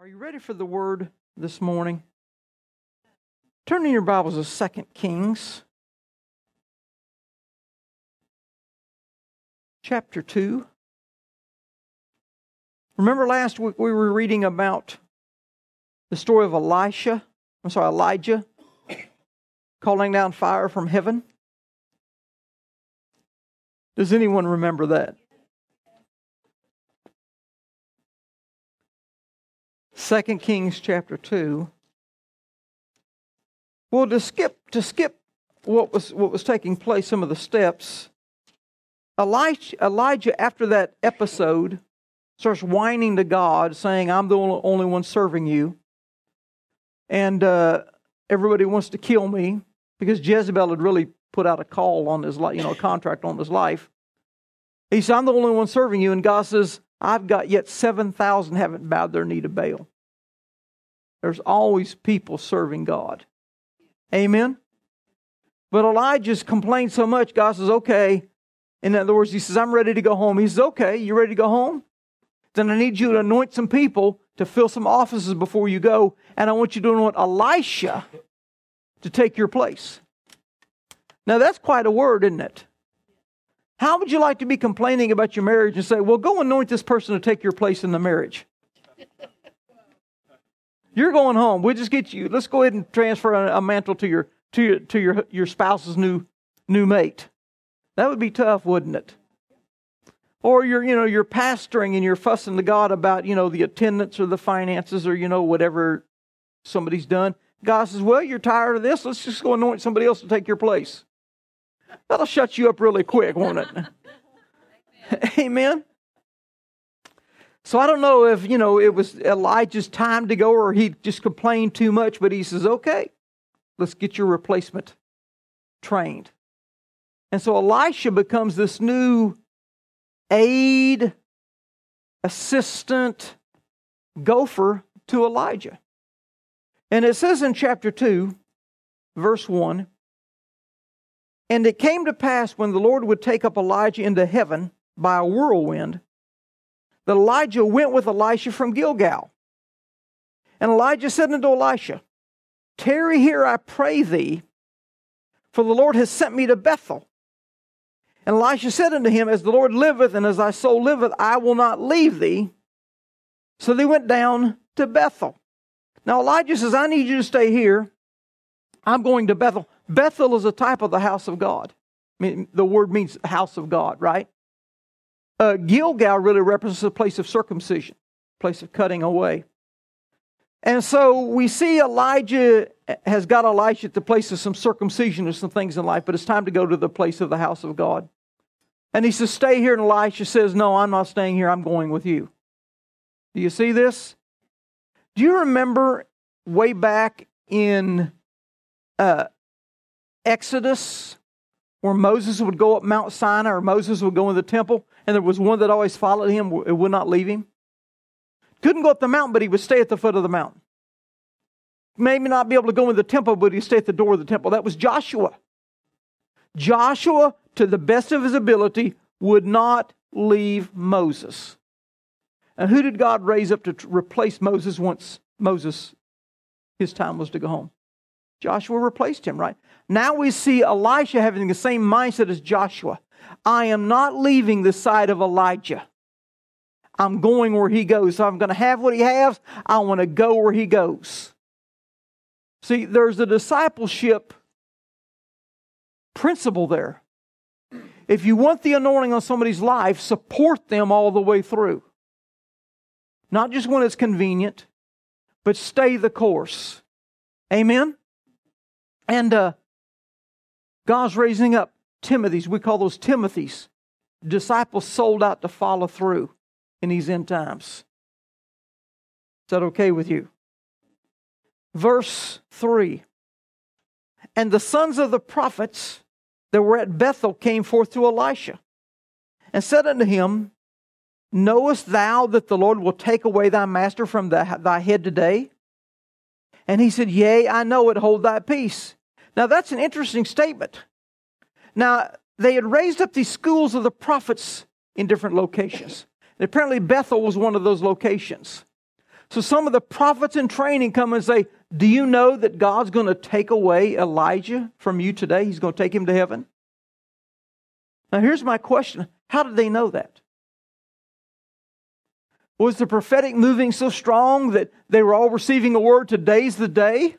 Are you ready for the word this morning? Turn in your Bibles to 2 Kings, chapter 2. Remember last week we were reading about the story of Elijah calling down fire from heaven. Does anyone remember that? 2 Kings chapter 2. Well, to skip what was taking place, some of the steps, Elijah, after that episode, starts whining to God, saying, "I'm the only one serving you, and everybody wants to kill me," because Jezebel had really put out a call on his life, a contract on his life. He said, "I'm the only one serving you," and God says, "I've got yet 7,000 haven't bowed their knee to Baal." There's always people serving God. Amen? But Elijah's complained so much, God says, "Okay." In other words, he says, "I'm ready to go home." He says, "Okay, you ready to go home? Then I need you to anoint some people to fill some offices before you go. And I want you to anoint Elisha to take your place." Now that's quite a word, isn't it? How would you like to be complaining about your marriage and say, "Well, go anoint this person to take your place in the marriage"? You're going home. We'll just get you. Let's go ahead and transfer a mantle to your spouse's new mate. That would be tough, wouldn't it? Or you're pastoring and you're fussing to God about, the attendance or the finances or, whatever somebody's done. God says, "Well, you're tired of this. Let's just go anoint somebody else to take your place." That'll shut you up really quick, won't it? Amen? So I don't know if, it was Elijah's time to go or he just complained too much, but he says, "Okay, let's get your replacement trained." And so Elisha becomes this new aide, assistant, gopher to Elijah. And it says in chapter 2, verse 1, "And it came to pass when the Lord would take up Elijah into heaven by a whirlwind, that Elijah went with Elisha from Gilgal. And Elijah said unto Elisha, Tarry here, I pray thee, for the Lord has sent me to Bethel. And Elisha said unto him, As the Lord liveth, and as thy soul liveth, I will not leave thee. So they went down to Bethel." Now Elijah says, "I need you to stay here. I'm going to Bethel." Bethel is a type of the house of God. I mean, the word means house of God, right? Gilgal really represents a place of circumcision, place of cutting away. And so we see Elijah has got Elisha at the place of some circumcision or some things in life, but it's time to go to the place of the house of God. And he says, "Stay here." And Elisha says, "No, I'm not staying here. I'm going with you." Do you see this? Do you remember way back in Exodus, where Moses would go up Mount Sinai, or Moses would go in the temple, and there was one that always followed him, it would not leave him? Couldn't go up the mountain, but he would stay at the foot of the mountain. Maybe not be able to go in the temple, but he'd stay at the door of the temple. That was Joshua. Joshua, to the best of his ability, would not leave Moses. And who did God raise up to replace Moses once his time was to go home? Joshua replaced him, right? Now we see Elisha having the same mindset as Joshua. I am not leaving the side of Elijah. I'm going where he goes. So I'm going to have what he has. I want to go where he goes. See, there's a discipleship principle there. If you want the anointing on somebody's life, support them all the way through. Not just when it's convenient, but stay the course. Amen? And God's raising up Timothys. We call those Timothys. Disciples sold out to follow through in these end times. Is that okay with you? Verse 3. "And the sons of the prophets that were at Bethel came forth to Elisha, and said unto him, Knowest thou that the Lord will take away thy master from thy head today? And he said, Yea, I know it, hold thy peace. Now that's an interesting statement. Now, they had raised up these schools of the prophets in different locations. And apparently Bethel was one of those locations. So some of the prophets in training come and say, do you know that God's going to take away Elijah from you today? He's going to take him to heaven. Now here's my question. How did they know that? Was the prophetic moving so strong that they were all receiving a word, today's the day?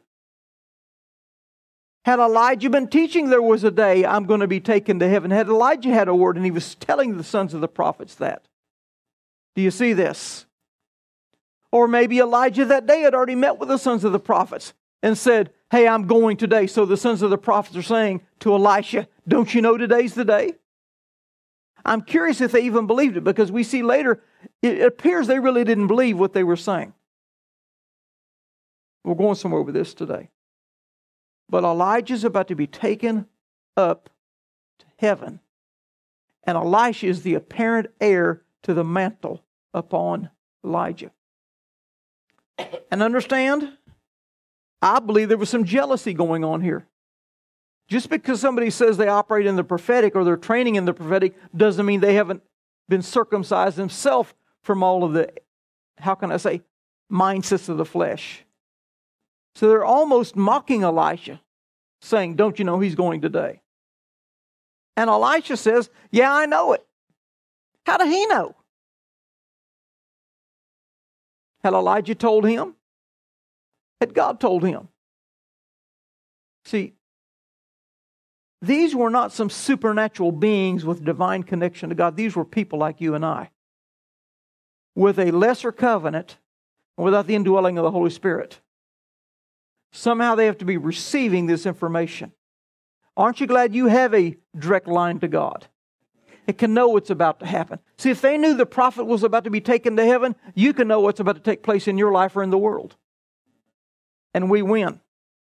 Had Elijah been teaching there was a day I'm going to be taken to heaven? Had Elijah had a word and he was telling the sons of the prophets that? Do you see this? Or maybe Elijah that day had already met with the sons of the prophets and said, hey, I'm going today. So the sons of the prophets are saying to Elisha, don't you know today's the day? I'm curious if they even believed it, because we see later it appears they really didn't believe what they were saying. We're going somewhere with this today. But Elijah's about to be taken up to heaven. And Elisha is the apparent heir to the mantle upon Elijah. And understand, I believe there was some jealousy going on here. Just because somebody says they operate in the prophetic or they're training in the prophetic doesn't mean they haven't been circumcised themselves from all of the, how can I say, mindsets of the flesh. So they're almost mocking Elisha, saying, don't you know he's going today? And Elisha says, yeah, I know it. How did he know? Had Elijah told him? Had God told him? See, these were not some supernatural beings with divine connection to God. These were people like you and I, with a lesser covenant and without the indwelling of the Holy Spirit. Somehow they have to be receiving this information. Aren't you glad you have a direct line to God? It can know what's about to happen. See, if they knew the prophet was about to be taken to heaven, you can know what's about to take place in your life or in the world. And we win.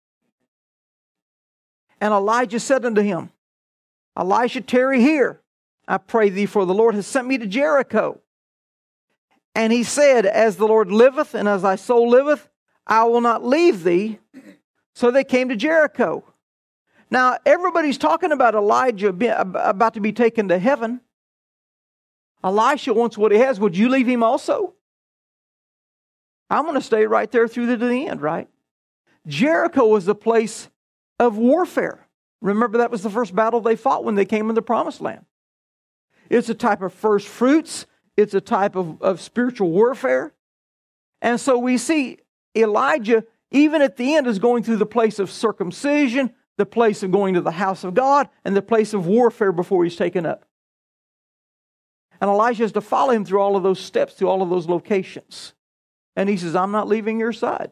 And Elijah said unto him, Elisha, tarry here, I pray thee, for the Lord has sent me to Jericho. And he said, as the Lord liveth, and as thy soul liveth, I will not leave thee. So they came to Jericho. Now, everybody's talking about Elijah about to be taken to heaven. Elisha wants what he has. Would you leave him also? I'm going to stay right there through to the end, right? Jericho was the place of warfare. Remember, that was the first battle they fought when they came in the promised land. It's a type of first fruits. It's a type of spiritual warfare. And so we see Elijah, even at the end, is going through the place of circumcision, the place of going to the house of God, and the place of warfare before he's taken up. And Elijah has to follow him through all of those steps, through all of those locations. And he says, I'm not leaving your side.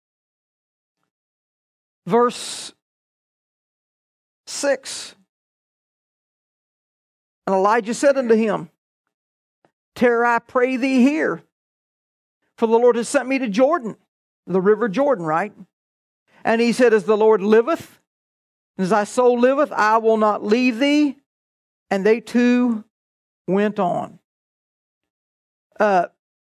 Verse 6. And Elijah said unto him, tarry, I pray thee here, for the Lord has sent me to Jordan, the river Jordan, right? And he said, as the Lord liveth, as thy soul liveth, I will not leave thee. And they two went on. The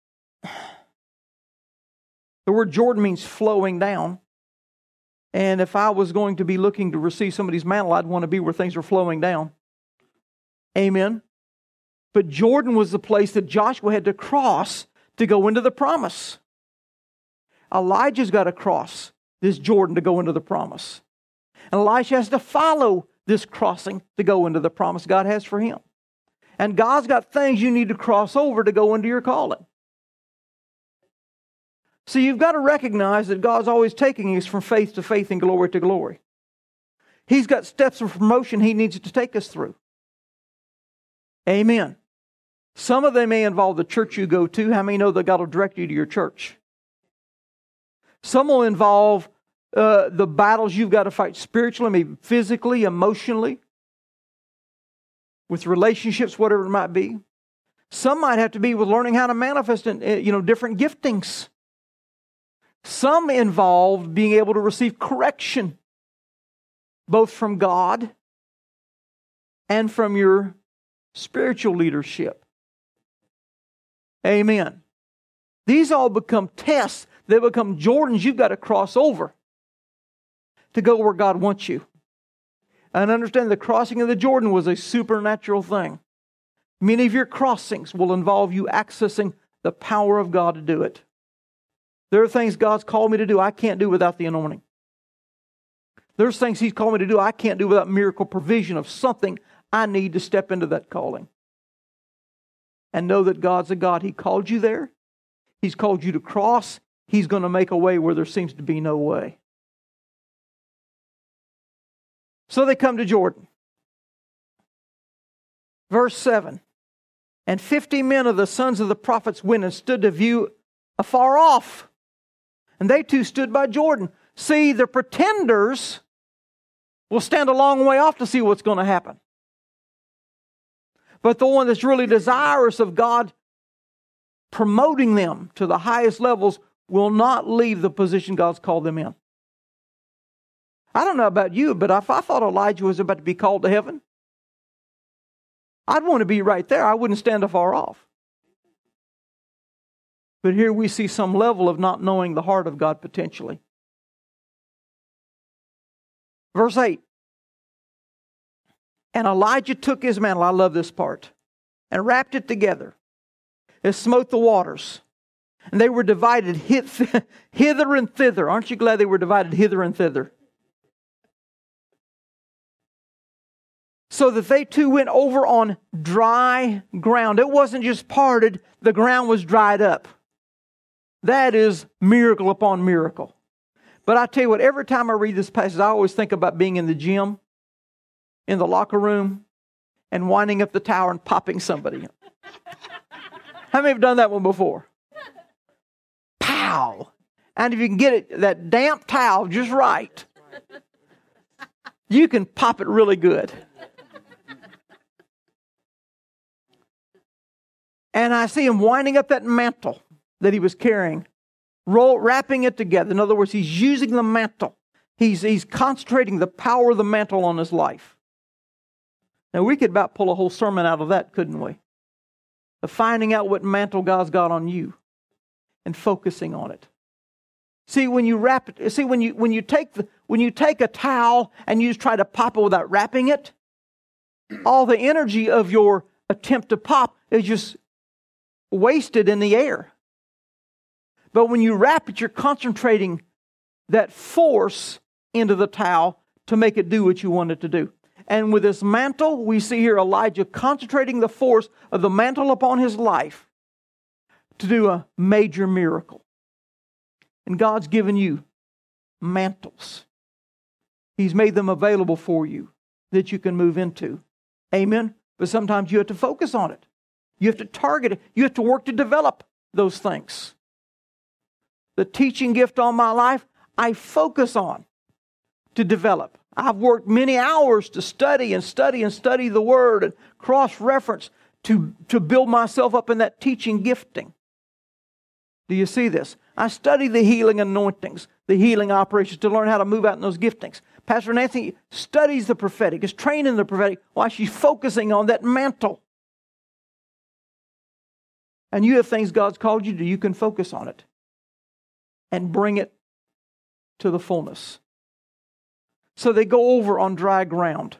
word Jordan means flowing down. And if I was going to be looking to receive somebody's mantle, I'd want to be where things are flowing down. Amen. But Jordan was the place that Joshua had to cross to go into the promise. Elijah's got to cross this Jordan to go into the promise. And Elisha has to follow this crossing to go into the promise God has for him. And God's got things you need to cross over to go into your calling. So you've got to recognize that God's always taking us from faith to faith and glory to glory. He's got steps of promotion He needs to take us through. Amen. Some of them may involve the church you go to. How many know that God will direct you to your church? Some will involve the battles you've got to fight spiritually, maybe physically, emotionally, with relationships, whatever it might be. Some might have to be with learning how to manifest in, different giftings. Some involve being able to receive correction, both from God and from your spiritual leadership. Amen. These all become tests. They become Jordans you've got to cross over to go where God wants you. And understand the crossing of the Jordan was a supernatural thing. Many of your crossings will involve you accessing the power of God to do it. There are things God's called me to do I can't do without the anointing. There's things He's called me to do I can't do without miracle provision of something I need to step into that calling. And know that God's a God. He called you there. He's called you to cross. He's going to make a way where there seems to be no way. So they come to Jordan. Verse 7. And 50 men of the sons of the prophets went and stood to view afar off. And they too stood by Jordan. See, the pretenders will stand a long way off to see what's going to happen. But the one that's really desirous of God promoting them to the highest levels will not leave the position God's called them in. I don't know about you, but if I thought Elijah was about to be called to heaven, I'd want to be right there. I wouldn't stand afar off. But here we see some level of not knowing the heart of God potentially. Verse 8. And Elijah took his mantle, I love this part, and wrapped it together. It smote the waters. And they were divided hither and thither. Aren't you glad they were divided hither and thither? So that they too went over on dry ground. It wasn't just parted, the ground was dried up. That is miracle upon miracle. But I tell you what, every time I read this passage, I always think about being in the gym, in the locker room, and winding up the tower and popping somebody. How many have done that one before? Pow! And if you can get it, that damp towel just right, you can pop it really good. And I see him winding up that mantle that he was carrying, wrapping it together. In other words, he's using the mantle. He's concentrating the power of the mantle on his life. Now, we could about pull a whole sermon out of that, couldn't we? Of finding out what mantle God's got on you and focusing on it. See, when you wrap it, see, when you take a towel and you just try to pop it without wrapping it, all the energy of your attempt to pop is just wasted in the air. But when you wrap it, you're concentrating that force into the towel to make it do what you want it to do. And with this mantle, we see here Elijah concentrating the force of the mantle upon his life to do a major miracle. And God's given you mantles. He's made them available for you that you can move into. Amen? But sometimes you have to focus on it. You have to target it. You have to work to develop those things. The teaching gift on my life, I focus on to develop. I've worked many hours to study the Word and cross-reference to build myself up in that teaching gifting. Do you see this? I study the healing anointings, the healing operations to learn how to move out in those giftings. Pastor Nancy studies the prophetic, is trained in the prophetic while she's focusing on that mantle. And you have things God's called you to, you can focus on it and bring it to the fullness. So they go over on dry ground.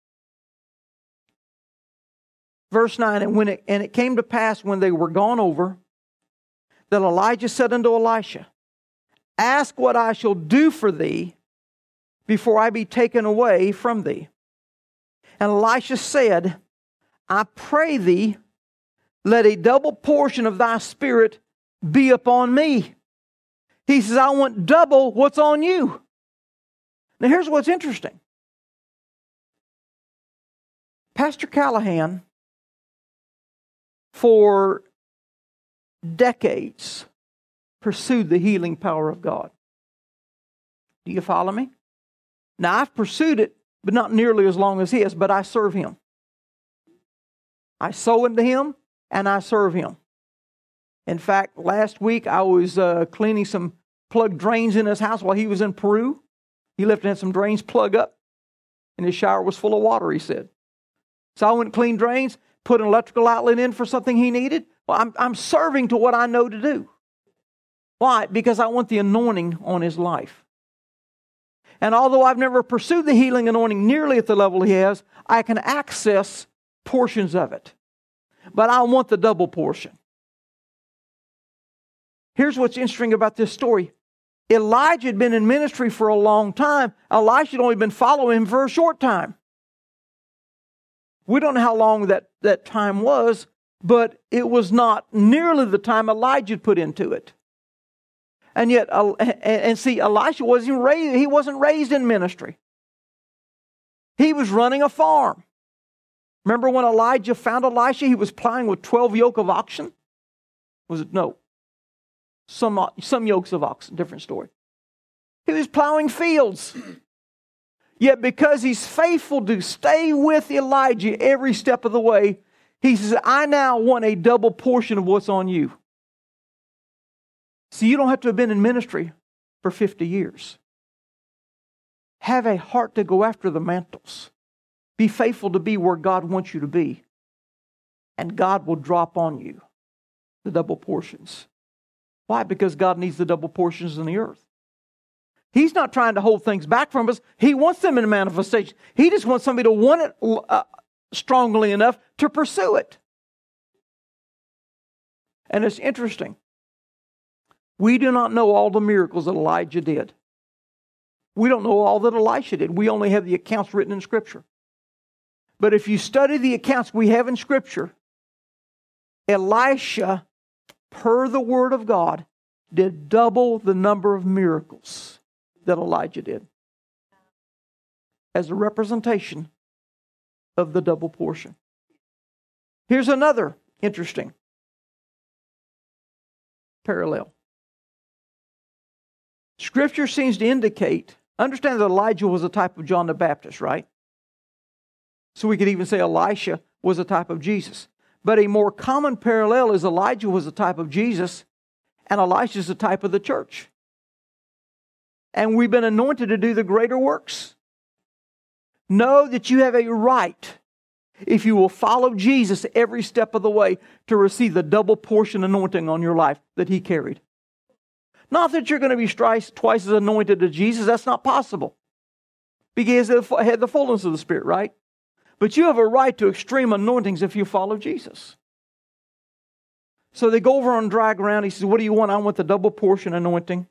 Verse 9, and it came to pass when they were gone over, that Elijah said unto Elisha, ask what I shall do for thee before I be taken away from thee. And Elisha said, I pray thee, let a double portion of thy spirit be upon me. He says, I want double what's on you. Now here's what's interesting. Pastor Callahan, for decades, pursued the healing power of God. Do you follow me? Now I've pursued it, but not nearly as long as he has, but I serve him. I sow into him and I serve him. In fact, last week I was cleaning some plugged drains in his house while he was in Peru. He left and had some drains plug up, and his shower was full of water, he said. So I went and cleaned drains, put an electrical outlet in for something he needed. Well, I'm serving to what I know to do. Why? Because I want the anointing on his life. And although I've never pursued the healing anointing nearly at the level he has, I can access portions of it. But I want the double portion. Here's what's interesting about this story. Elijah had been in ministry for a long time. Elisha had only been following him for a short time. We don't know how long that time was, but it was not nearly the time Elijah had put into it. And yet, see, Elisha wasn't raised in ministry. He was running a farm. Remember when Elijah found Elisha, he was plowing with 12 yoke of oxen? Was it? No. Some yokes of oxen, different story. He was plowing fields. Yet because he's faithful to stay with Elijah every step of the way, he says, I now want a double portion of what's on you. See, you don't have to have been in ministry for 50 years. Have a heart to go after the mantles. Be faithful to be where God wants you to be. And God will drop on you the double portions. Why? Because God needs the double portions in the earth. He's not trying to hold things back from us. He wants them in a manifestation. He just wants somebody to want it strongly enough to pursue it. And it's interesting. We do not know all the miracles that Elijah did. We don't know all that Elisha did. We only have the accounts written in Scripture. But if you study the accounts we have in Scripture, Elisha, per the Word of God, did double the number of miracles that Elijah did, as a representation of the double portion. Here's another interesting parallel. Scripture seems to indicate, understand that Elijah was a type of John the Baptist, right? So we could even say Elisha was a type of Jesus. But a more common parallel is Elijah was a type of Jesus and Elisha is a type of the church. And we've been anointed to do the greater works. Know that you have a right, if you will follow Jesus every step of the way, to receive the double portion anointing on your life that He carried. Not that you're going to be twice as anointed as Jesus. That's not possible. Because He had the fullness of the Spirit, right? But you have a right to extreme anointings if you follow Jesus. So they go over on dry ground. He says, what do you want? I want the double portion anointing.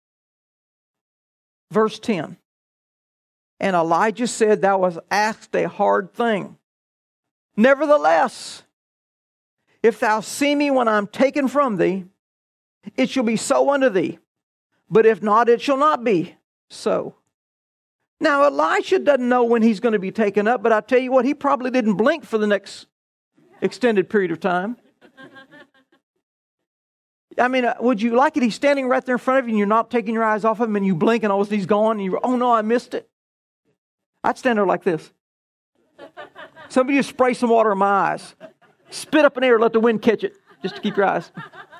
Verse 10. And Elijah said, thou hast asked a hard thing. Nevertheless, if thou see me when I'm taken from thee, it shall be so unto thee. But if not, it shall not be so. Now, Elisha doesn't know when he's going to be taken up, but I tell you what, he probably didn't blink for the next extended period of time. I mean, would you like it? He's standing right there in front of you and you're not taking your eyes off him and you blink and all of a sudden he's gone and you, oh no, I missed it. I'd stand there like this. Somebody just spray some water in my eyes. Spit up in the air, let the wind catch it, just to keep your eyes.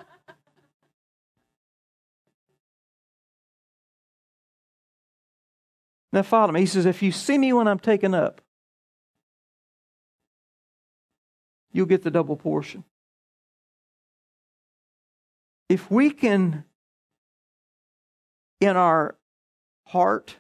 Now follow me. He says, if you see me when I'm taken up, you'll get the double portion. If we can, in our heart,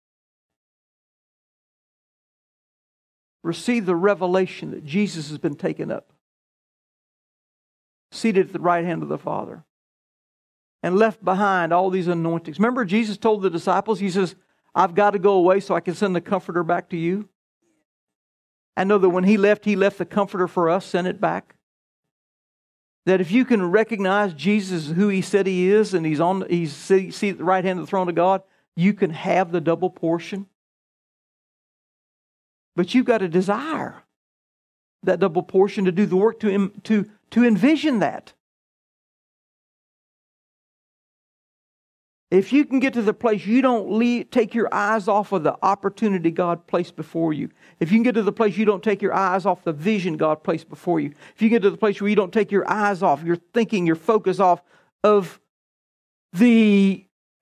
receive the revelation that Jesus has been taken up, seated at the right hand of the Father, and left behind all these anointings. Remember, Jesus told the disciples, He says, I've got to go away so I can send the Comforter back to you. I know that when He left the Comforter for us, sent it back. That if you can recognize Jesus who He said He is, and He's seated at the right hand of the throne of God, you can have the double portion. But you've got to desire that double portion to do the work to envision that. If you can get to the place you don't take your eyes off of the opportunity God placed before you. If you can get to the place you don't take your eyes off the vision God placed before you. If you get to the place where you don't take your eyes off, your thinking, your focus off of the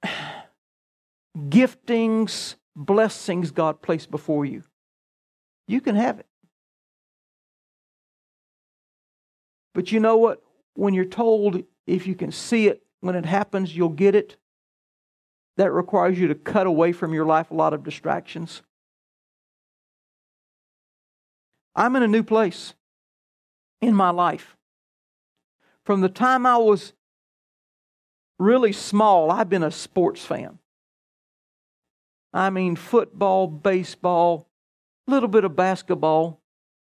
giftings, blessings God placed before you. You can have it. But you know what? When you're told if you can see it, when it happens, you'll get it. That requires you to cut away from your life a lot of distractions. I'm in a new place in my life. From the time I was really small, I've been a sports fan. I mean, football, baseball, a little bit of basketball.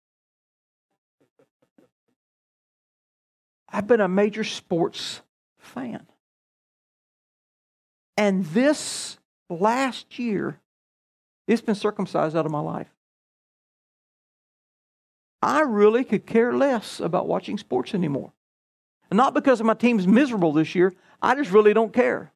I've been a major sports fan. And this last year, it's been circumcised out of my life. I really could care less about watching sports anymore. And not because my team's miserable this year. I just really don't care.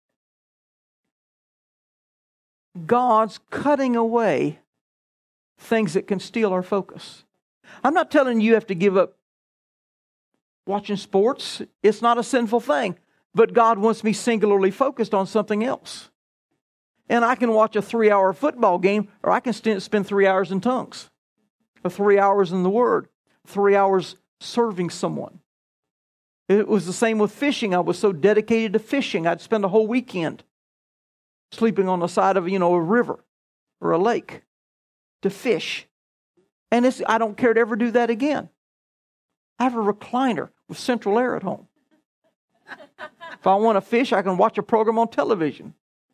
God's cutting away things that can steal our focus. I'm not telling you have to give up watching sports. It's not a sinful thing. But God wants me singularly focused on something else. And I can watch a 3-hour football game, or I can spend 3 hours in tongues, or 3 hours in the Word, 3 hours serving someone. It was the same with fishing. I was so dedicated to fishing, I'd spend a whole weekend sleeping on the side of, a river or a lake to fish. And I don't care to ever do that again. I have a recliner with central air at home. If I want to fish, I can watch a program on television.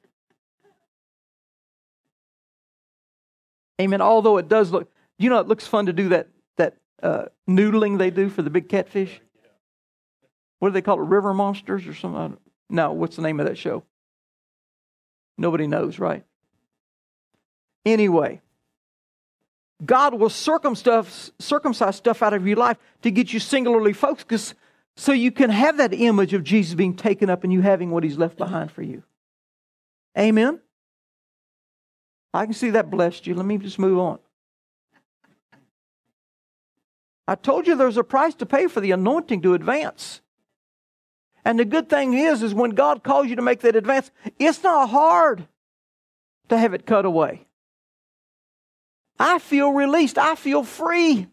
Amen. Although it does look, it looks fun to do that noodling they do for the big catfish. What do they call it? River Monsters or something? No, what's the name of that show? Nobody knows, right? Anyway, God will circumcise stuff out of your life to get you singularly focused so you can have that image of Jesus being taken up and you having what He's left behind for you. Amen? I can see that blessed you. Let me just move on. I told you there's a price to pay for the anointing to advance. And the good thing is when God calls you to make that advance, it's not hard to have it cut away. I feel released. I feel free.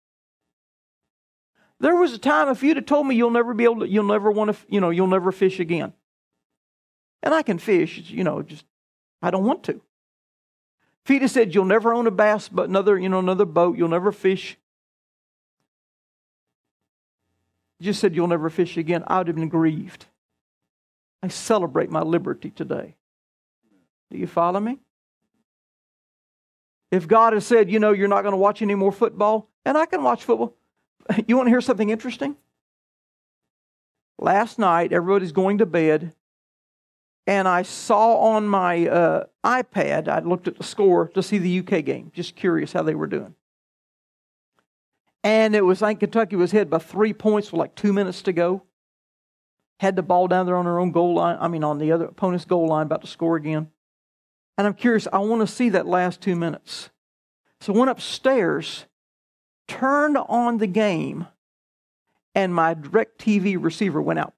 There was a time if you'd have told me you'll never fish again. And I can fish, I don't want to. If he'd have said you'll never own a bass, but another boat, you'll never fish. Just said you'll never fish again, I would have been grieved. I celebrate my liberty today. Do you follow me? If God has said, you're not going to watch any more football, and I can watch football. You want to hear something interesting? Last night, everybody's going to bed, and I saw on my iPad, I looked at the score to see the UK game, just curious how they were doing. And it was like Kentucky was ahead by 3 points with 2 minutes to go. Had the ball down there on their own goal line, on the other opponent's goal line, about to score again. And I'm curious, I want to see that last 2 minutes. So I went upstairs, turned on the game, and my DirecTV receiver went out.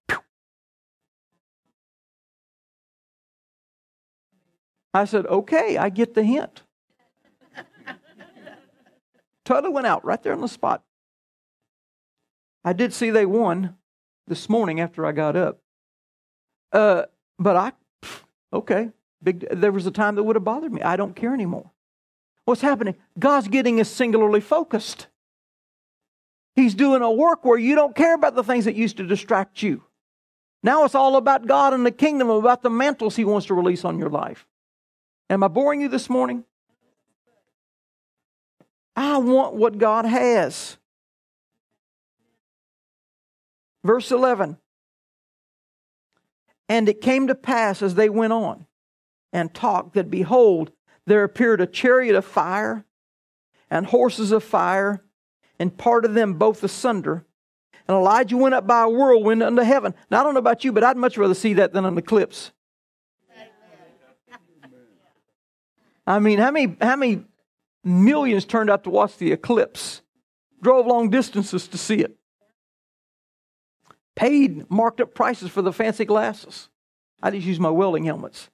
I said, okay, I get the hint. Totally went out right there on the spot. I did see they won this morning after I got up. But there was a time that would have bothered me. I don't care anymore. What's happening? God's getting us singularly focused. He's doing a work where you don't care about the things that used to distract you. Now it's all about God and the kingdom, about the mantles He wants to release on your life. Am I boring you this morning? I want what God has. Verse 11. And it came to pass as they went on and talked that, behold, there appeared a chariot of fire and horses of fire, and parted them both asunder. And Elijah went up by a whirlwind unto heaven. Now, I don't know about you, but I'd much rather see that than an eclipse. How many millions turned out to watch the eclipse? Drove long distances to see it. Paid marked up prices for the fancy glasses. I just use my welding helmets.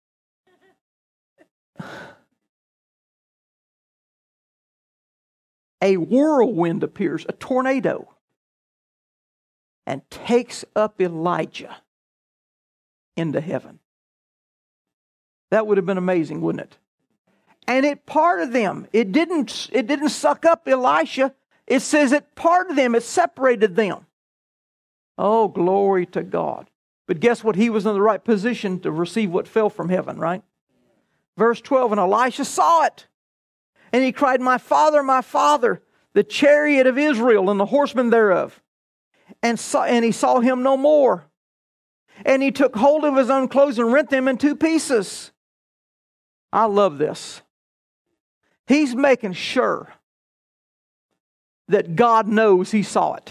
A whirlwind appears, a tornado, and takes up Elijah into heaven. That would have been amazing, wouldn't it? And it parted them. It didn't suck up Elisha. It says it parted them. It separated them. Oh, glory to God. But guess what? He was in the right position to receive what fell from heaven, right? Verse 12, and Elisha saw it. And he cried, my father, the chariot of Israel and the horsemen thereof. And he saw him no more. And he took hold of his own clothes and rent them in two pieces. I love this. He's making sure that God knows he saw it.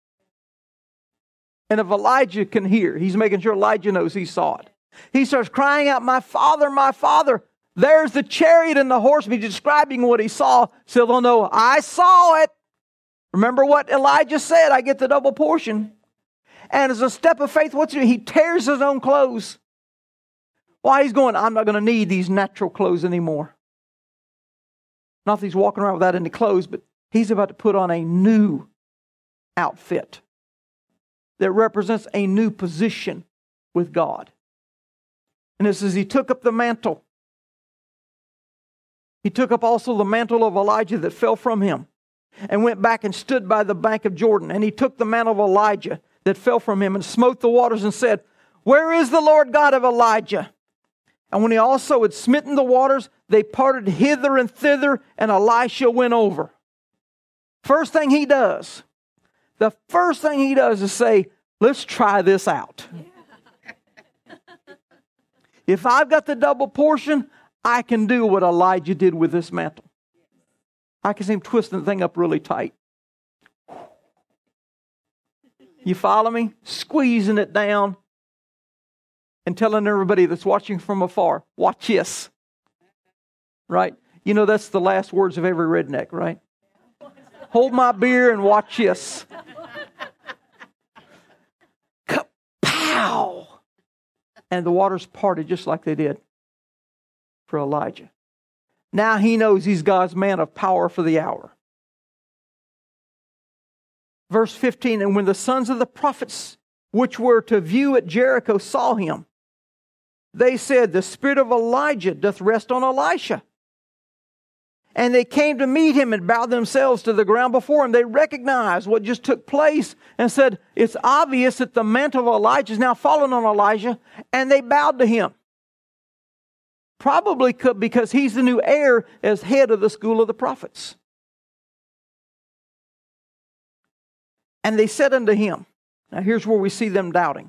And if Elijah can hear, he's making sure Elijah knows he saw it. He starts crying out, my father, there's the chariot and the horsemen. He's describing what he saw, so they'll know, I saw it. Remember what Elijah said, I get the double portion. And as a step of faith, what's he do? He tears his own clothes. Why? He's going, I'm not going to need these natural clothes anymore. Not that he's walking around without any clothes, but he's about to put on a new outfit that represents a new position with God. And it says he took up the mantle. He took up also the mantle of Elijah that fell from him and went back and stood by the bank of Jordan. And he took the mantle of Elijah that fell from him and smote the waters and said, where is the Lord God of Elijah? And when he also had smitten the waters, they parted hither and thither, and Elisha went over. The first thing he does is say, let's try this out. If I've got the double portion, I can do what Elijah did with this mantle. I can see him twisting the thing up really tight. You follow me? Squeezing it down and telling everybody that's watching from afar, watch this. Right? You know that's the last words of every redneck, right? Hold my beer and watch this. Kapow! And the waters parted just like they did for Elijah. Now he knows he's God's man of power for the hour. Verse 15, and when the sons of the prophets which were to view at Jericho saw him, they said, the spirit of Elijah doth rest on Elisha. And they came to meet him and bowed themselves to the ground before him. They recognized what just took place and said, it's obvious that the mantle of Elijah is now fallen on Elijah, and they bowed to him. Probably because he's the new heir as head of the school of the prophets. And they said unto him, now here's where we see them doubting.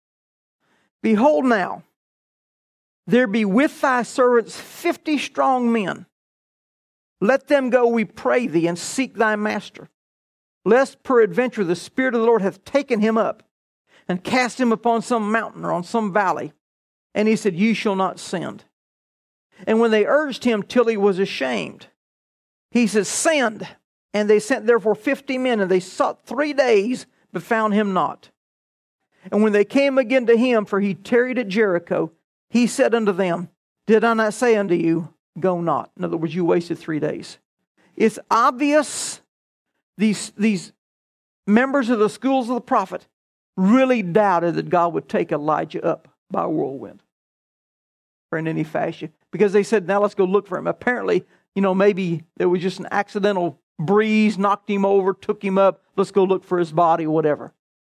Behold now, there be with thy servants 50 strong men. Let them go, we pray thee, and seek thy master, lest peradventure the Spirit of the Lord hath taken him up, and cast him upon some mountain or on some valley. And he said, ye shall not send. And when they urged him till he was ashamed, he said, send. And they sent therefore 50 men, and they sought 3 days, but found him not. And when they came again to him, for he tarried at Jericho, he said unto them, did I not say unto you, go not? In other words, you wasted 3 days. It's obvious these members of the schools of the prophet really doubted that God would take Elijah up by a whirlwind or in any fashion. Because they said, now let's go look for him. Apparently, maybe there was just an accidental breeze, knocked him over, took him up. Let's go look for his body, whatever.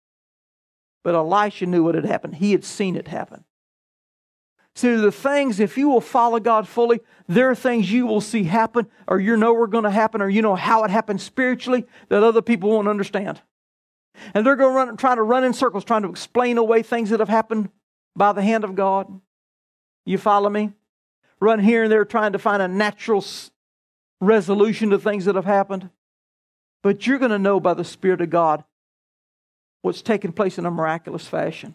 But Elisha knew what had happened. He had seen it happen. So the things, if you will follow God fully, there are things you will see happen, or you know are going to happen, or you know how it happened spiritually that other people won't understand. And they're going to try to run in circles, trying to explain away things that have happened by the hand of God. You follow me? Run here and there trying to find a natural resolution to things that have happened. But you're going to know by the Spirit of God what's taking place in a miraculous fashion.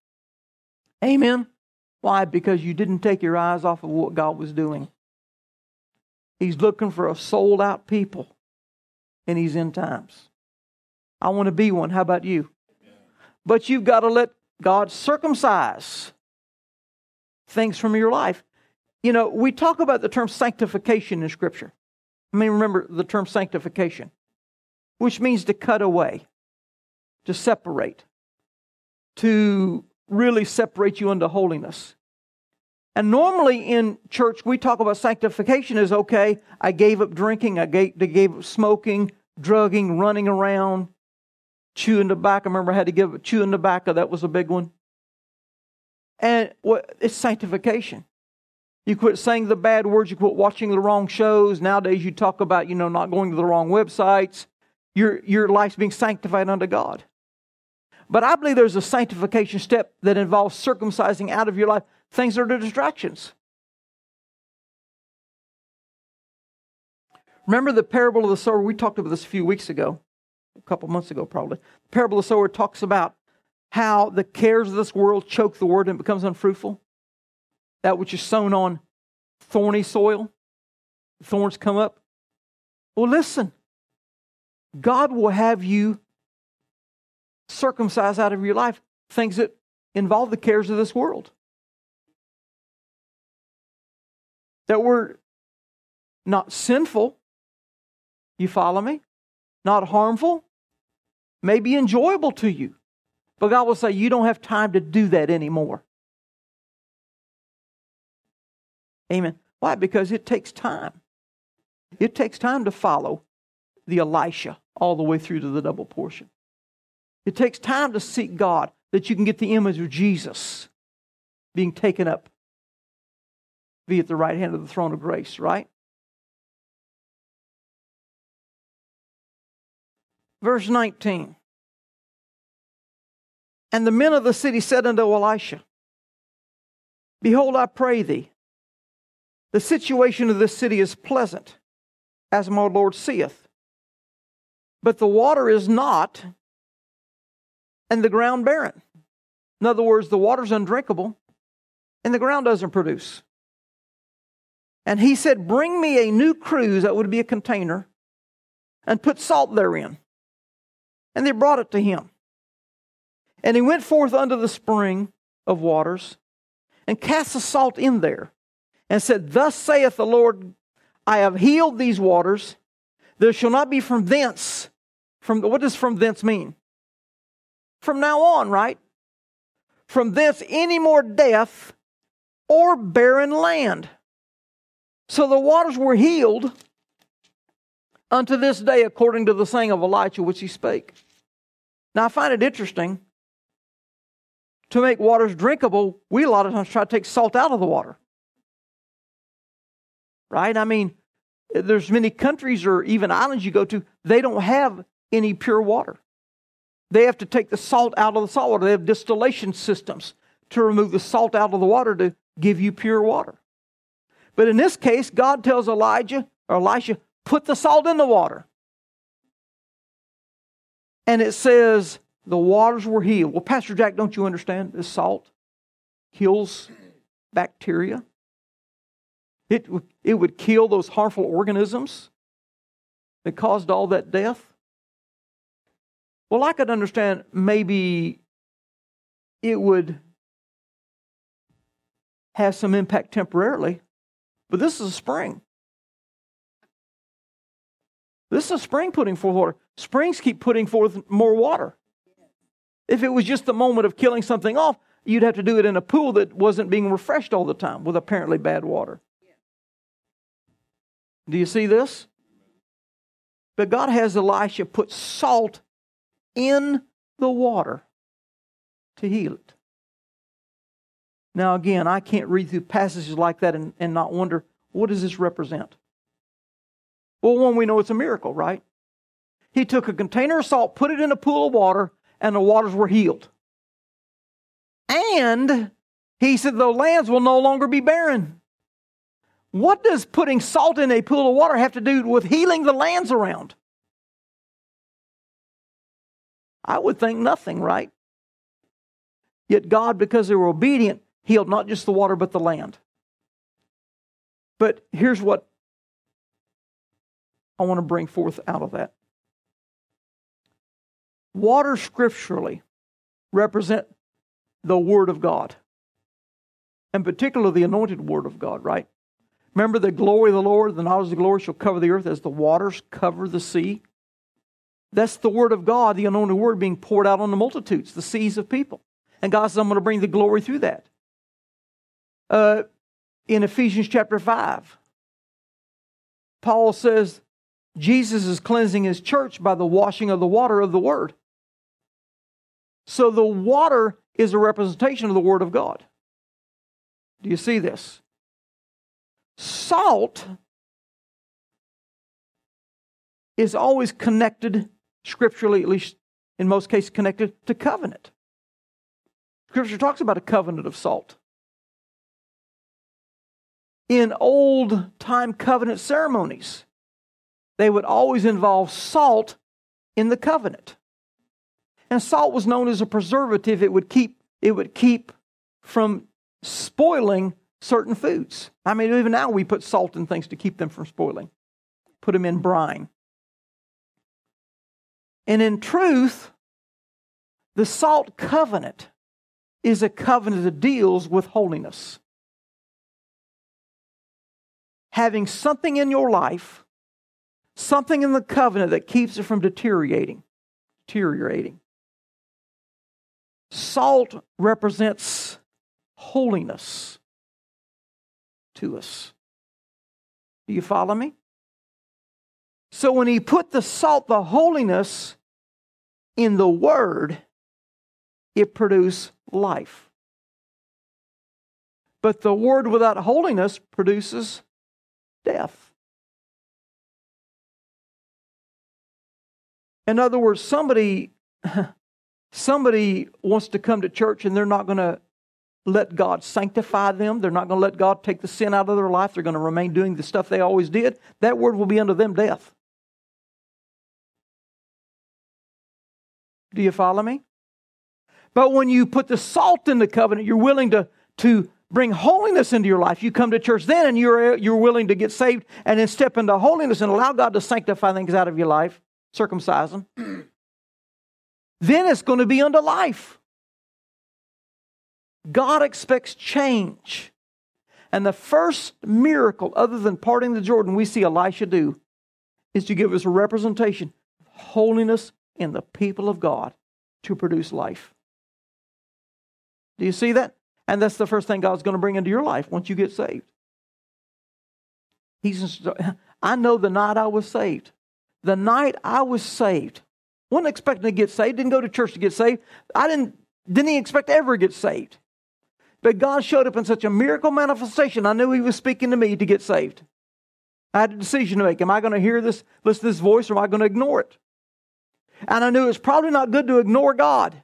Amen? Why? Because you didn't take your eyes off of what God was doing. He's looking for a sold out people in these end times. I want to be one. How about you? But you've got to let God circumcise things from your life. We talk about the term sanctification in Scripture. Remember the term sanctification, which means to cut away, to separate, to really separate you unto holiness. And normally in church, we talk about sanctification as, okay, I gave up drinking, I gave up smoking, drugging, running around, chewing tobacco. I remember I had to give up chewing tobacco. That was a big one. And it's sanctification. You quit saying the bad words. You quit watching the wrong shows. Nowadays you talk about, not going to the wrong websites. Your life's being sanctified unto God. But I believe there's a sanctification step that involves circumcising out of your life things that are distractions. Remember the parable of the sower? We talked about this a few weeks ago, a couple months ago probably. The parable of the sower talks about how the cares of this world choke the word and it becomes unfruitful. That which is sown on thorny soil, thorns come up. Well, listen, God will have you circumcise out of your life things that involve the cares of this world. That were not sinful, you follow me? Not harmful, maybe enjoyable to you. But God will say, you don't have time to do that anymore. Amen. Why? Because it takes time. It takes time to follow the Elisha all the way through to the double portion. It takes time to seek God that you can get the image of Jesus being taken up, be at the right hand of the throne of grace, right? Verse 19. And the men of the city said unto Elisha, Behold, I pray thee, the situation of this city is pleasant, as my Lord seeth. But the water is not, and the ground barren. In other words, the water's undrinkable, and the ground doesn't produce. And he said, Bring me a new cruse, that would be a container, and put salt therein. And they brought it to him. And he went forth unto the spring of waters, and cast the salt in there, and said, Thus saith the Lord, I have healed these waters. There shall not be from thence. What does from thence mean? From now on, right? From thence any more death or barren land. So the waters were healed unto this day, according to the saying of Elijah, which he spake. Now I find it interesting. To make waters drinkable, we a lot of times try to take salt out of the water. Right? I mean, there's many countries or even islands you go to, they don't have any pure water. They have to take the salt out of the salt water. They have distillation systems to remove the salt out of the water to give you pure water. But in this case, God tells Elisha, put the salt in the water. And it says, the waters were healed. Well, Pastor Jack, don't you understand? This salt kills bacteria. It would kill those harmful organisms that caused all that death. Well, I could understand maybe it would have some impact temporarily, but this is a spring. This is a spring putting forth water. Springs keep putting forth more water. If it was just the moment of killing something off, you'd have to do it in a pool that wasn't being refreshed all the time with apparently bad water. Do you see this? But God has Elisha put salt in the water to heal it. Now again, I can't read through passages like that and not wonder, what does this represent? Well, one, we know it's a miracle, right? He took a container of salt, put it in a pool of water, and the waters were healed. And he said the lands will no longer be barren. What does putting salt in a pool of water have to do with healing the lands around? I would think nothing, right? Yet God, because they were obedient, healed not just the water but the land. But here's what I want to bring forth out of that. Water scripturally represent the Word of God. And particularly the anointed Word of God, right? Remember the glory of the Lord, the knowledge of the glory shall cover the earth as the waters cover the sea. That's the Word of God, the anointed Word being poured out on the multitudes, the seas of people. And God says, I'm going to bring the glory through that. In Ephesians chapter 5, Paul says, Jesus is cleansing His church by the washing of the water of the Word. So the water is a representation of the Word of God. Do you see this? Salt is always connected, scripturally at least in most cases, connected to covenant. Scripture talks about a covenant of salt. In old-time covenant ceremonies, they would always involve salt in the covenant. And salt was known as a preservative. It would keep from spoiling certain foods. I mean, even now we put salt in things to keep them from spoiling. Put them in brine. And in truth, the salt covenant is a covenant that deals with holiness. Having something in your life, something in the covenant that keeps it from deteriorating. Salt represents holiness to us. Do you follow me? So when he put the salt, the holiness, in the Word, it produced life. But the Word without holiness produces death. In other words, somebody wants to come to church and they're not going to let God sanctify them. They're not going to let God take the sin out of their life. They're going to remain doing the stuff they always did. That word will be unto them death. Do you follow me? But when you put the salt in the covenant, you're willing to bring holiness into your life. You come to church then and you're willing to get saved and then step into holiness and allow God to sanctify things out of your life, circumcise them. Then it's going to be unto life. God expects change. And the first miracle, other than parting the Jordan, we see Elisha do, is to give us a representation of holiness in the people of God to produce life. Do you see that? And that's the first thing God's going to bring into your life once you get saved. I know the night I was saved. The night I was saved. Wasn't expecting to get saved. Didn't go to church to get saved. I didn't even expect to ever get saved. But God showed up in such a miracle manifestation. I knew He was speaking to me to get saved. I had a decision to make. Am I going to hear this, listen to this voice, or am I going to ignore it? And I knew it's probably not good to ignore God.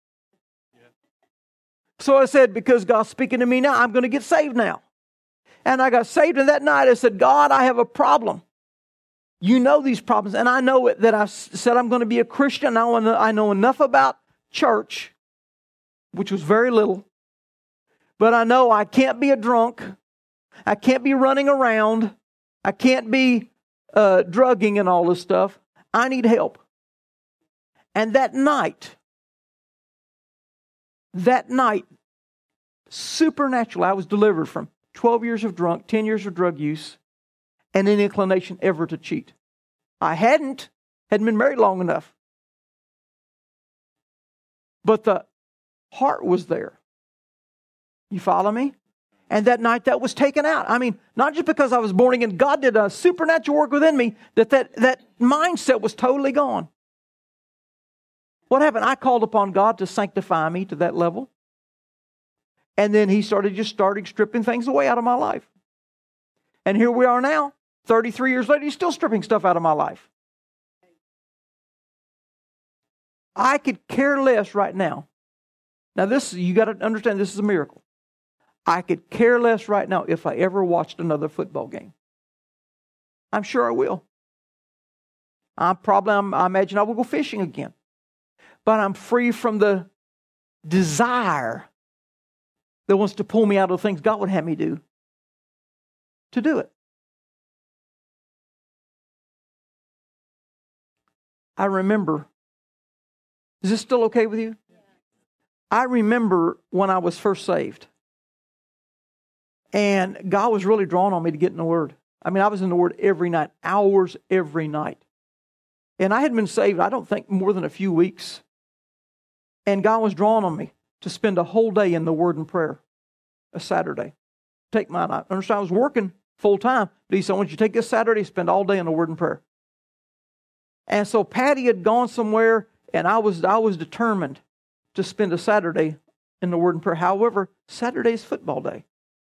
So I said, because God's speaking to me now, I'm going to get saved now. And I got saved, and that night I said, God, I have a problem. You know these problems. And I know it, that I said I'm going to be a Christian. I know enough about church, which was very little. But I know I can't be a drunk. I can't be running around. I can't be drugging and all this stuff. I need help. And that night, supernaturally, I was delivered from 12 years of drunk, 10 years of drug use, and an inclination ever to cheat. I hadn't been married long enough. But the heart was there. You follow me? And that night that was taken out. I mean, not just because I was born again, God did a supernatural work within me that mindset was totally gone. What happened? I called upon God to sanctify me to that level. And then He started stripping things away out of my life. And here we are now, 33 years later, He's still stripping stuff out of my life. I could care less right now. Now you got to understand, this is a miracle. I could care less right now if I ever watched another football game. I'm sure I will. I imagine I will go fishing again. But I'm free from the desire that wants to pull me out of the things God would have me do to do it. I remember, is this still okay with you? Yeah. I remember when I was first saved. And God was really drawing on me to get in the Word. I mean, I was in the Word every night, hours every night. And I had been saved, I don't think, more than a few weeks. And God was drawing on me to spend a whole day in the Word and prayer, a Saturday. I understand I was working full time, but He said, I want you to take this Saturday, spend all day in the Word and prayer. And so Patty had gone somewhere, and I was determined to spend a Saturday in the Word and prayer. However, Saturday is football day.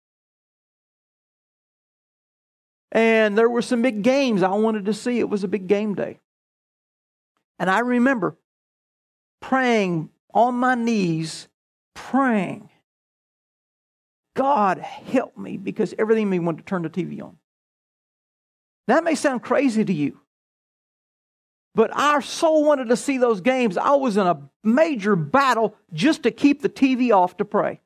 And there were some big games I wanted to see. It was a big game day. And I remember praying on my knees, praying, God, help me, because everything in me wanted to turn the TV on. That may sound crazy to you, but I so wanted to see those games. I was in a major battle just to keep the TV off to pray.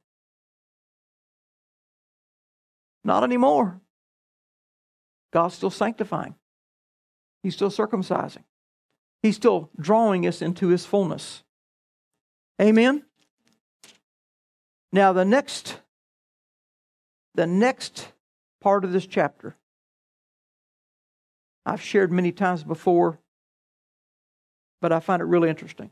Not anymore. God's still sanctifying. He's still circumcising. He's still drawing us into His fullness. Amen? Now the next part of this chapter, I've shared many times before, but I find it really interesting.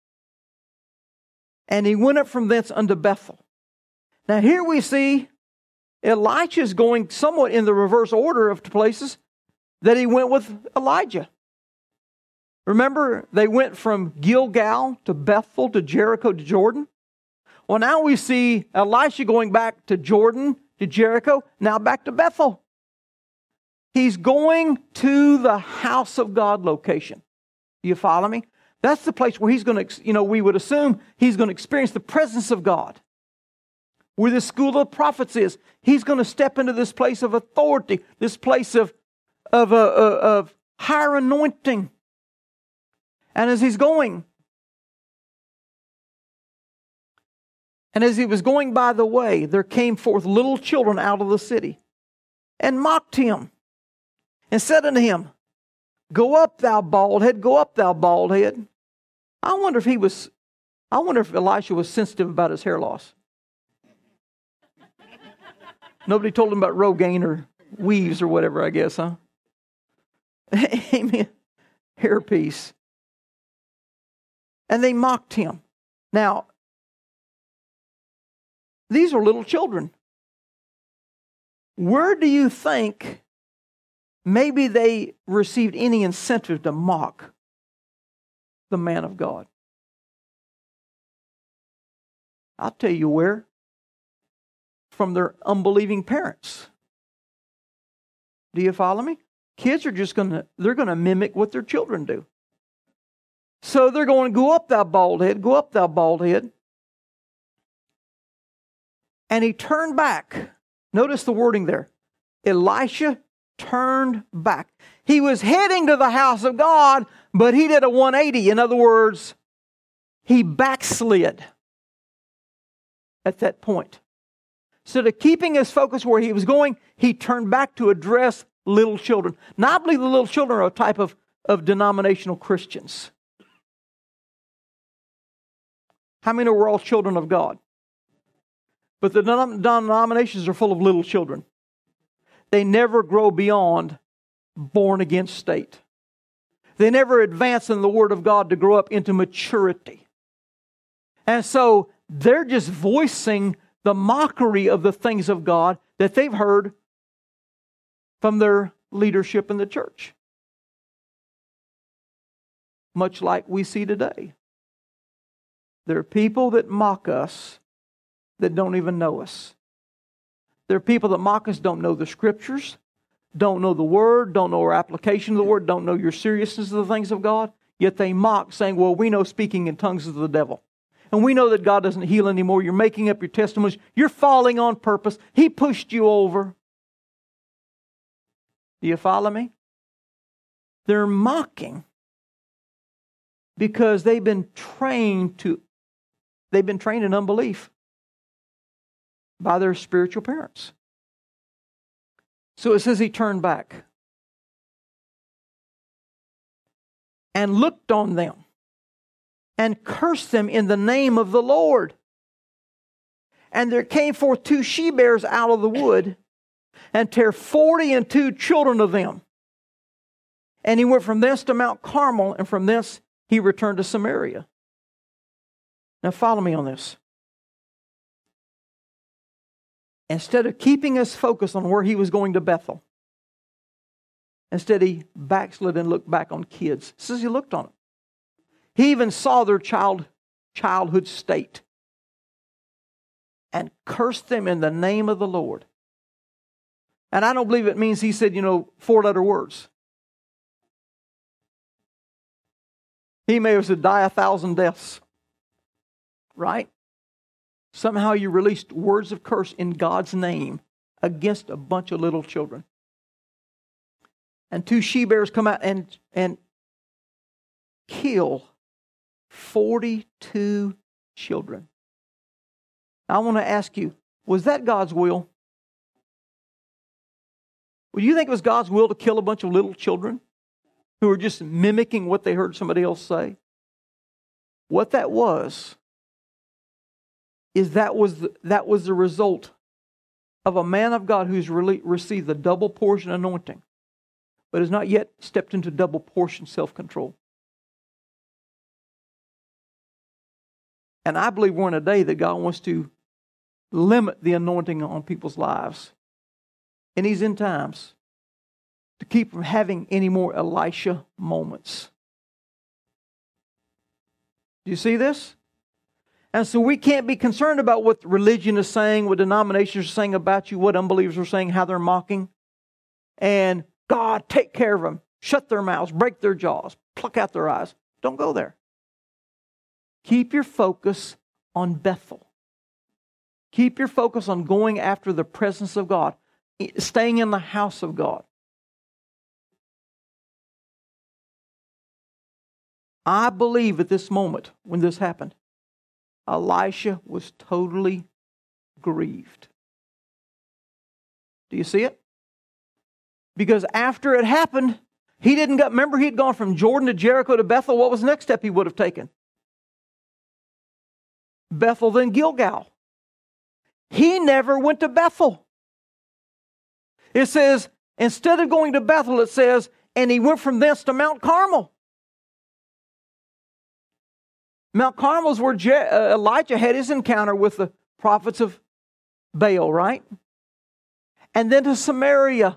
And he went up from thence unto Bethel. Now here we see Elisha is going somewhat in the reverse order of places that he went with Elijah. Remember, they went from Gilgal to Bethel to Jericho to Jordan. Well, now we see Elisha going back to Jordan, to Jericho, now back to Bethel. He's going to the house of God location. Do you follow me? That's the place where he's going to, we would assume he's going to experience the presence of God. Where the school of the prophets is. He's going to step into this place of authority, this place of higher anointing. And as he's going, and as he was going by the way, there came forth little children out of the city, and mocked him, and said unto him, Go up, thou bald head, go up, thou bald head. I wonder if Elisha was sensitive about his hair loss. Nobody told him about Rogaine or weaves or whatever, I guess, huh? Amen. Hairpiece. And they mocked him. Now, these are little children. Where do you think maybe they received any incentive to mock the man of God? I'll tell you where. From their unbelieving parents. Do you follow me? Kids are they're going to mimic what their children do. So they're going, Go up, thou bald head, go up, thou bald head. And he turned back. Notice the wording there. Elisha turned back. He was heading to the house of God, but he did a 180. In other words, he backslid at that point. Instead of keeping his focus where he was going, he turned back to address little children. Now, I believe the little children are a type of denominational Christians. How many know we're all children of God? But the denominations are full of little children. They never grow beyond born again state. They never advance in the Word of God to grow up into maturity. And so they're just voicing the mockery of the things of God that they've heard from their leadership in the church. Much like we see today. There are people that mock us that don't even know us. There are people that mock us, don't know the Scriptures, don't know the Word, don't know our application of the Word, don't know your seriousness of the things of God, yet they mock, saying, well, we know speaking in tongues is the devil. And we know that God doesn't heal anymore. You're making up your testimonies. You're falling on purpose. He pushed you over. Do you follow me? They're mocking because they've been trained in unbelief by their spiritual parents. So it says he turned back and looked on them and cursed them in the name of the Lord. And there came forth 2 she-bears out of the wood, and tare 42 children of them. And he went from thence to Mount Carmel, and from thence he returned to Samaria. Now follow me on this. Instead of keeping us focused on where he was going to Bethel, instead he backslid and looked back on kids. It says he looked on them. He even saw their childhood state and cursed them in the name of the Lord. And I don't believe it means he said, 4-letter words. He may have said, die 1,000 deaths. Right? Somehow you released words of curse in God's name against a bunch of little children. And 2 she-bears come out and kill 42 children. I want to ask you, was that God's will? Well, you think it was God's will to kill a bunch of little children who were just mimicking what they heard somebody else say? What that was is that was the result of a man of God who's really received the double portion anointing, but has not yet stepped into double portion self-control. And I believe we're in a day that God wants to limit the anointing on people's lives in these end times to keep from having any more Elisha moments. Do you see this? And so we can't be concerned about what religion is saying, what denominations are saying about you, what unbelievers are saying, how they're mocking. And God, take care of them. Shut their mouths, break their jaws, pluck out their eyes. Don't go there. Keep your focus on Bethel. Keep your focus on going after the presence of God, staying in the house of God. I believe at this moment, when this happened, Elisha was totally grieved. Do you see it? Because after it happened, he didn't go. Remember, he had gone from Jordan to Jericho to Bethel. What was the next step he would have taken? Bethel, then Gilgal. He never went to Bethel. It says, instead of going to Bethel, it says, and he went from thence to Mount Carmel. Mount Carmel is where Elijah had his encounter with the prophets of Baal, right? And then to Samaria.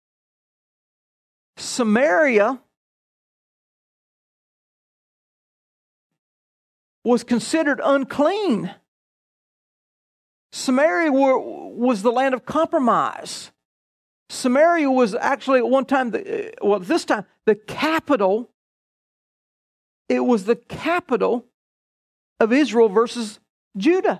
Samaria was considered unclean. Samaria was the land of compromise. Samaria was actually at one time, this time, the capital. It was the capital of Israel versus Judah.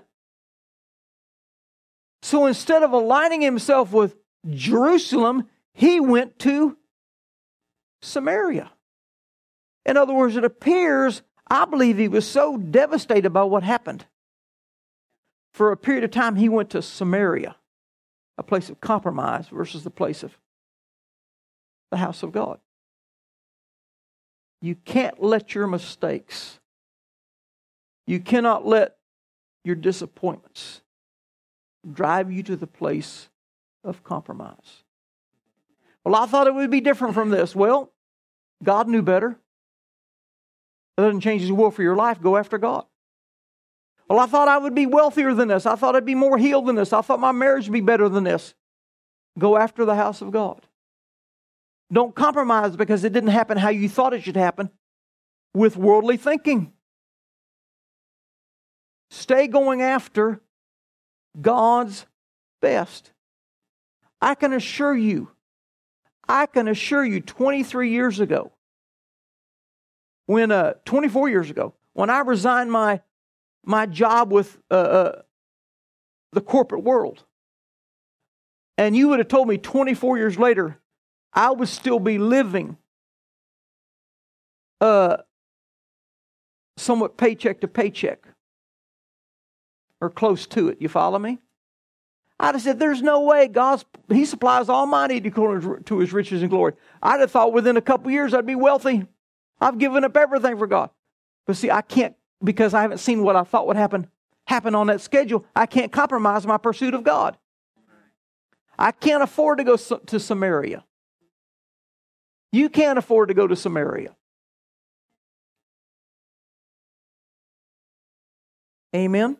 So instead of aligning himself with Jerusalem, he went to Samaria. In other words, it appears, I believe he was so devastated by what happened. For a period of time, he went to Samaria, a place of compromise versus the place of the house of God. You can't let your mistakes, you cannot let your disappointments drive you to the place of compromise. Well, I thought it would be different from this. Well, God knew better. That doesn't change His will for your life. Go after God. Well, I thought I would be wealthier than this. I thought I'd be more healed than this. I thought my marriage would be better than this. Go after the house of God. Don't compromise because it didn't happen how you thought it should happen with worldly thinking. Stay going after God's best. I can assure you, 23 years ago, 24 years ago, when I resigned my job with the corporate world, and you would have told me 24 years later, I would still be living somewhat paycheck to paycheck, or close to it. You follow me? I'd have said, there's no way. He supplies all my need according to His riches and glory. I'd have thought within a couple years I'd be wealthy. I've given up everything for God. But see, I can't, because I haven't seen what I thought would happen on that schedule. I can't compromise my pursuit of God. I can't afford to go to Samaria. You can't afford to go to Samaria. Amen?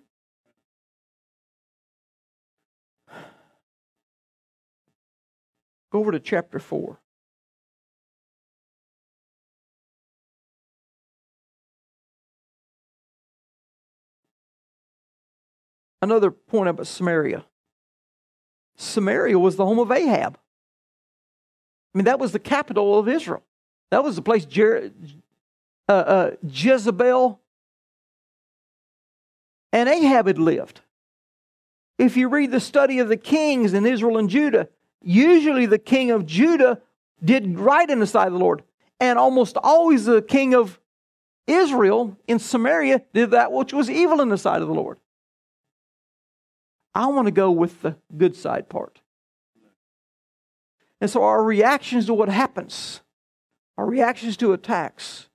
Go over to chapter 4. Another point about Samaria. Samaria was the home of Ahab. I mean, that was the capital of Israel. That was the place Jezebel and Ahab had lived. If you read the study of the kings in Israel and Judah, usually the king of Judah did right in the sight of the Lord. And almost always the king of Israel in Samaria did that which was evil in the sight of the Lord. I want to go with the good side part. And so our reactions to what happens, our reactions to attacks,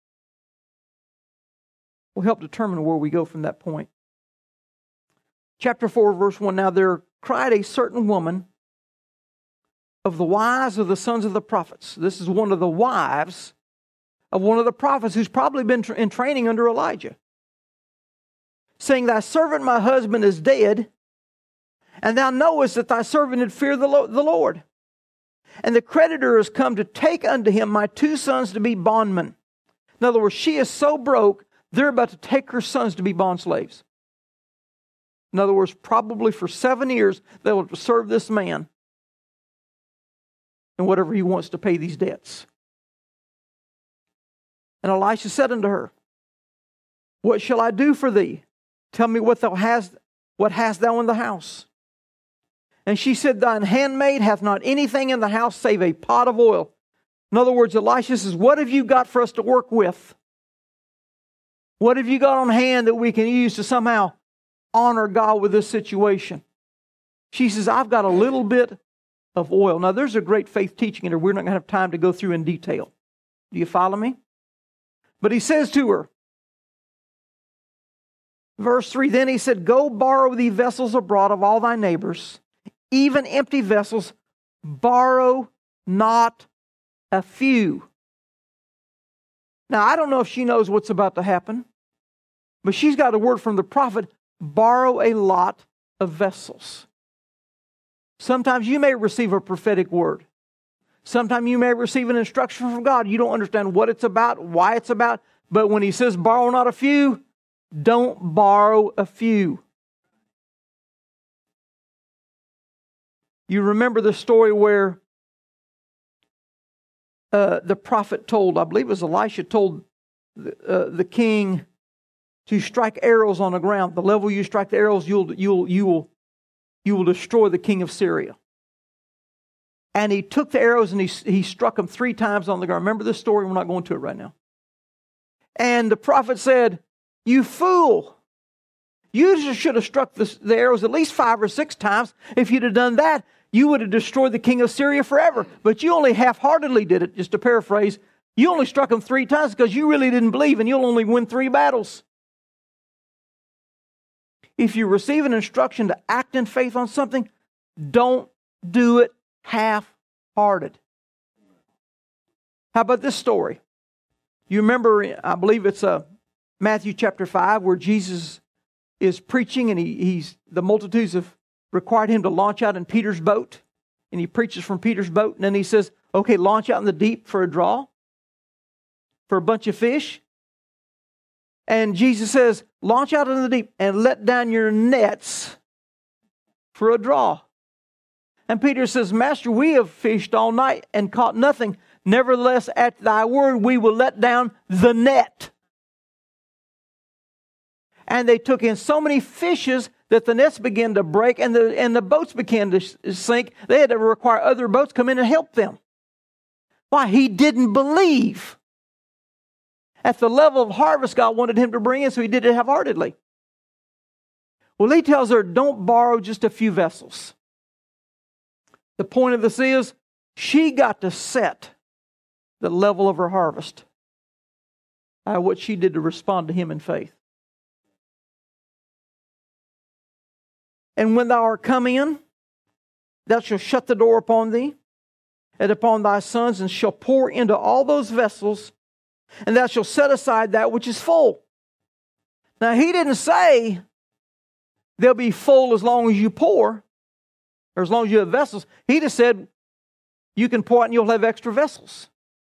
will help determine where we go from that point. Chapter 4, verse 1, now there cried a certain woman of the wives of the sons of the prophets. This is one of the wives of one of the prophets who's probably been in training under Elijah, saying, thy servant my husband is dead, and thou knowest that thy servant had feared the Lord. And the creditor is come to take unto him my 2 sons to be bondmen. In other words, she is so broke, they're about to take her sons to be bond slaves. In other words, probably for 7 years, they will serve this man and whatever he wants to pay these debts. And Elisha said unto her, what shall I do for thee? Tell me what hast thou in the house? And she said, thine handmaid hath not anything in the house save a pot of oil. In other words, Elisha says, what have you got for us to work with? What have you got on hand that we can use to somehow honor God with this situation? She says, I've got a little bit of oil. Now, there's a great faith teaching in her. We're not going to have time to go through in detail. Do you follow me? But he says to her, verse 3, then he said, go borrow thee vessels abroad of all thy neighbors, even empty vessels, borrow not a few. Now, I don't know if she knows what's about to happen, but she's got a word from the prophet, borrow a lot of vessels. Sometimes you may receive a prophetic word. Sometimes you may receive an instruction from God. You don't understand what it's about, why it's about, but when he says borrow not a few, don't borrow a few. You remember the story where the prophet told, I believe it was Elisha, told the king to strike arrows on the ground. The level you strike the arrows, you will destroy the king of Syria. And he took the arrows and he struck them 3 times on the ground. Remember this story? We're not going to it right now. And the prophet said, you fool. You should have struck the arrows at least 5 or 6 times. If you'd have done that, you would have destroyed the king of Syria forever. But you only half-heartedly did it, just to paraphrase. You only struck him 3 times because you really didn't believe, and you'll only win 3 battles. If you receive an instruction to act in faith on something, don't do it half-hearted. How about this story? You remember, I believe it's Matthew chapter 5, where Jesus is preaching, and the multitudes have required him to launch out in Peter's boat, and he preaches from Peter's boat, and then he says, okay, launch out in the deep for a draw, for a bunch of fish. And Jesus says, launch out into the deep and let down your nets for a draw. And Peter says, Master, we have fished all night and caught nothing. Nevertheless, at thy word, we will let down the net. And they took in so many fishes that the nets began to break and the boats began to sink. They had to require other boats come in and help them. Why? He didn't believe at the level of harvest God wanted him to bring in, so he did it half-heartedly. Well, he tells her, don't borrow just a few vessels. The point of this is, she got to set the level of her harvest by what she did to respond to him in faith. And when thou art come in, thou shalt shut the door upon thee and upon thy sons, and shall pour into all those vessels, and thou shalt set aside that which is full. Now, he didn't say they'll be full as long as you pour, or as long as you have vessels. He just said you can pour out and you'll have extra vessels.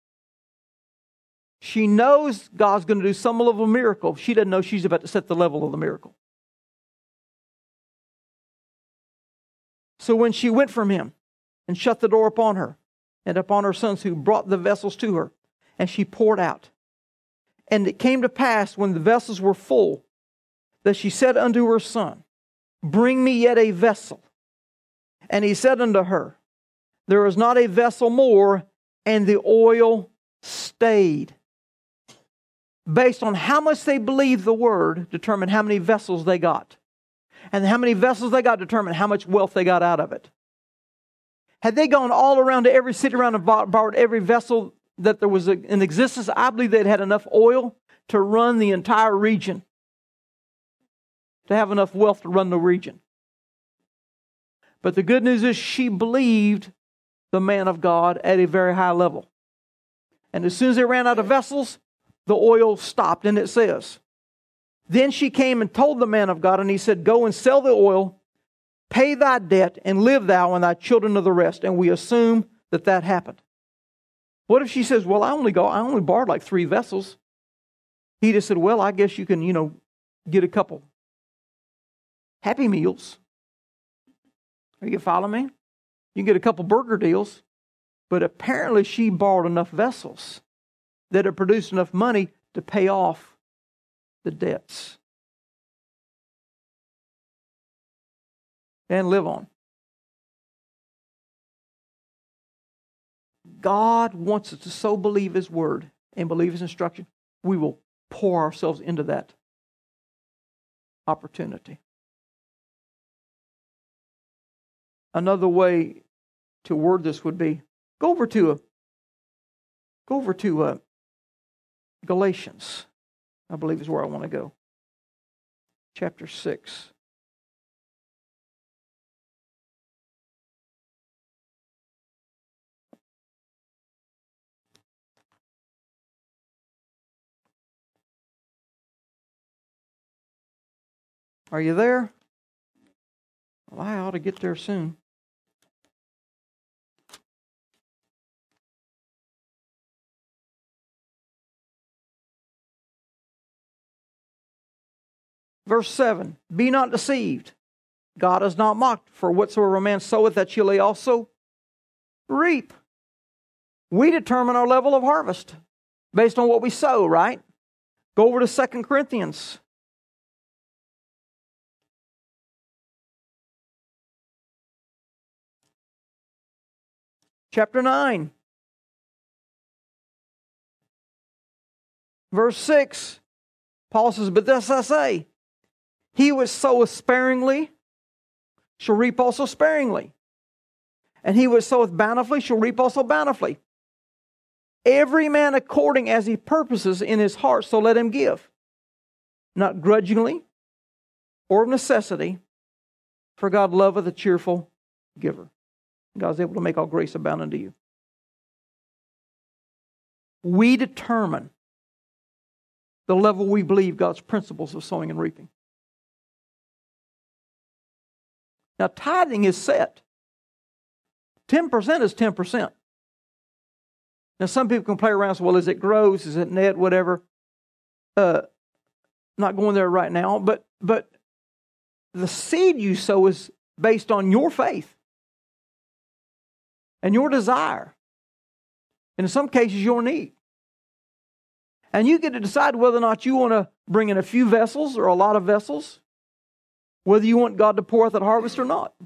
She knows God's going to do some level of miracle. She doesn't know she's about to set the level of the miracle. So when she went from him and shut the door upon her and upon her sons who brought the vessels to her, and she poured out. And it came to pass when the vessels were full that she said unto her son, Bring me yet a vessel. And he said unto her, There is not a vessel more, and the oil stayed. Based on how much they believed the word, determined how many vessels they got. And how many vessels they got determined how much wealth they got out of it. Had they gone all around to every city around and borrowed every vessel that there was in existence, I believe they'd had enough oil to run the entire region. To have enough wealth to run the region. But the good news is she believed the man of God at a very high level. And as soon as they ran out of vessels, the oil stopped. And it says, Then she came and told the man of God, and he said, Go and sell the oil, pay thy debt, and live thou and thy children of the rest. And we assume that that happened. What if she says, Well, I only borrowed like 3 vessels. He just said, Well, I guess you can, get a couple Happy Meals. Are you following me? You can get a couple burger deals. But apparently she borrowed enough vessels that it produced enough money to pay off the debts. And live on. God wants us to so believe His word and believe His instruction, we will pour ourselves into that opportunity. Another way to word this would be, go over to Galatians, I believe is where I want to go. Chapter 6. Are you there? Well, I ought to get there soon. Verse 7, Be not deceived. God is not mocked, for whatsoever a man soweth, that shall he also reap. We determine our level of harvest based on what we sow, right? Go over to 2 Corinthians. Chapter 9. Verse 6. Paul says, But this I say, he which soweth sparingly shall reap also sparingly. And he which soweth bountifully shall reap also bountifully. Every man according as he purposes in his heart, so let him give. Not grudgingly or of necessity, for God loveth a cheerful giver. God's able to make all grace abound unto you. We determine the level we believe God's principles of sowing and reaping. Now, tithing is set. 10% is 10%. Now, some people can play around and say, well, is it gross? Is it net? Whatever. Not going there right now. But the seed you sow is based on your faith and your desire. And in some cases, your need. And you get to decide whether or not you want to bring in a few vessels or a lot of vessels. Whether you want God to pour out that harvest or not.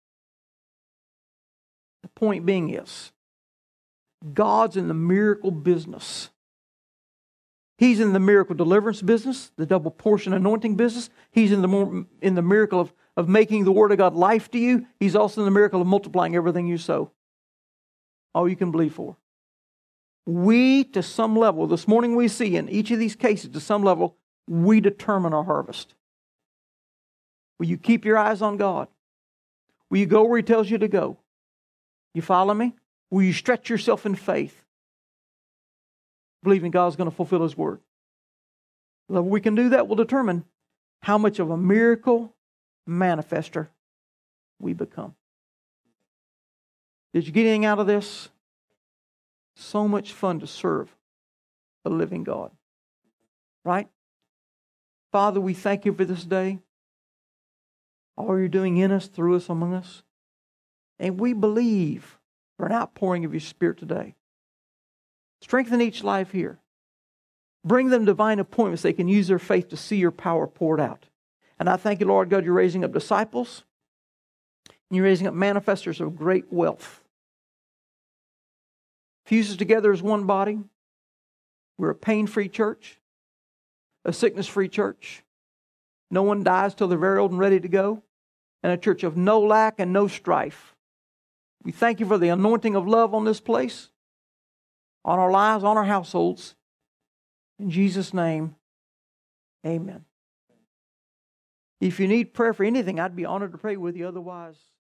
The point being is, God's in the miracle business. He's in the miracle deliverance business, the double portion anointing business. He's in the miracle of making the Word of God life to you. He's also in the miracle of multiplying everything you sow. All you can believe for. We, to some level, this morning we see in each of these cases, to some level, we determine our harvest. Will you keep your eyes on God? Will you go where He tells you to go? You follow me? Will you stretch yourself in faith? Believing God's going to fulfill His word. The level we can do that will determine how much of a miracle manifester we become. Did you get anything out of this? So much fun to serve a living God. Right? Father, we thank You for this day. All You're doing in us, through us, among us. And we believe for an outpouring of your Spirit today. Strengthen each life here. Bring them divine appointments they can use their faith to see your power poured out. And I thank you, Lord God, you're raising up disciples. And you're raising up manifestors of great wealth. Fuses together as one body. We're a pain-free church. A sickness-free church. No one dies till they're very old and ready to go. And a church of no lack and no strife. We thank you for the anointing of love on this place, on our lives, on our households. In Jesus' name, amen. If you need prayer for anything, I'd be honored to pray with you. Otherwise,